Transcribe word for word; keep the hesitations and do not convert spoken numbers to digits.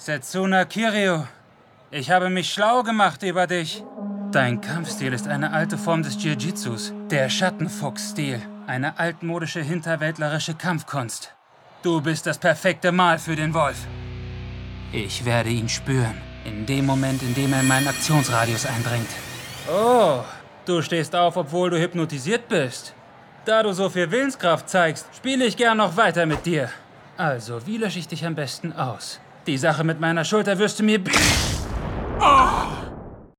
Setsuna Kiryu, ich habe mich schlau gemacht über dich. Dein Kampfstil ist eine alte Form des Jiu-Jitsus, der Schattenfuchs-Stil, eine altmodische, hinterwäldlerische Kampfkunst. Du bist das perfekte Mal für den Wolf. Ich werde ihn spüren, in dem Moment, in dem er in meinen Aktionsradius eindringt. Oh, du stehst auf, obwohl du hypnotisiert bist. Da du so viel Willenskraft zeigst, spiele ich gern noch weiter mit dir. Also, wie lösche ich dich am besten aus? Die Sache mit meiner Schulter wirst du mir... Oh!